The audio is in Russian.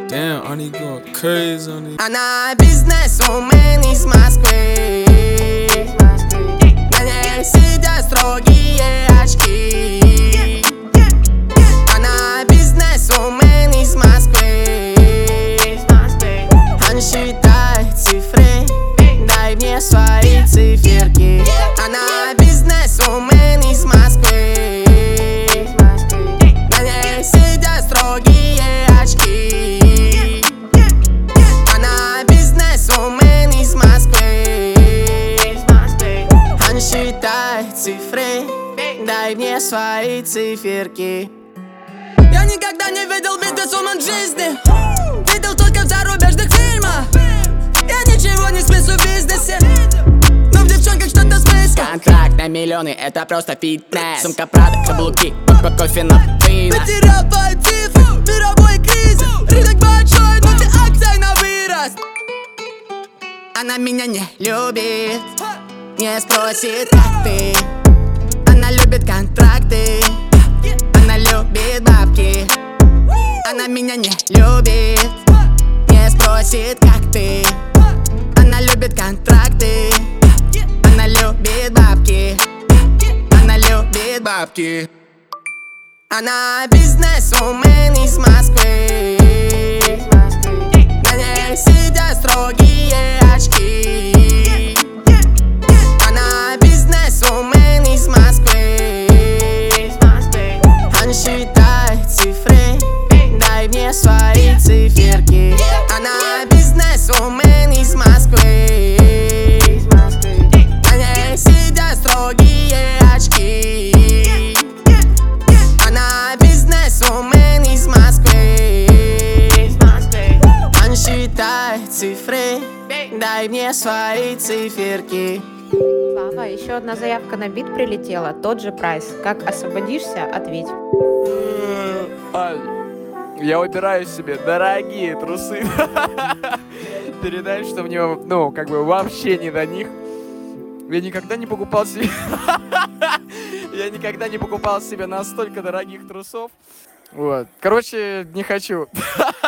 Damn, Arnie going crazy on it. Она бизнесвумен из Москвы. На ней сидят строгие очки. Она бизнесвумен из Москвы. Она считает цифры, дай мне свои циферки. Она бизнесвумен из Москвы. На ней сидят строгие очки. Она бизнесвумен из Москвы. Она считает цифры, дай мне свои циферки. Я никогда не видел бизнесвумен в жизни. Видел только в зарубежных фильмах. Я ничего не смыслю в бизнесе, но в девчонках что-то смысл. Контракт на миллионы, это просто фитнес. Сумка Прада, каблуки, кофе на пино. Потерял твои цифры, мировой кризис. Рынок большой, но ты акций на вырост. Она меня не любит, не спросит, как ты. Она любит контракты, она любит бабки. Она меня не любит, не спросит, как ты. Она любит контракты, она любит бабки. Она любит бабки. Она бизнесвумен из Москвы. На ней сидят строгие очки. Она бизнесвумен из Москвы. Она считает цифры, дай мне свои циферки. Она бизнесвумен из Москвы. На ней сидят строгие очки. Она бизнесвумен из Москвы. Она считает цифры, дай мне свои циферки. Слава, еще одна заявка на бит прилетела. Тот же прайс. Как освободишься, ответь. Я выбираю себе дорогие трусы. Передай, что мне, вообще не до них. Я никогда не покупал себе... Я никогда не покупал себе настолько дорогих трусов. Вот. Короче, не хочу.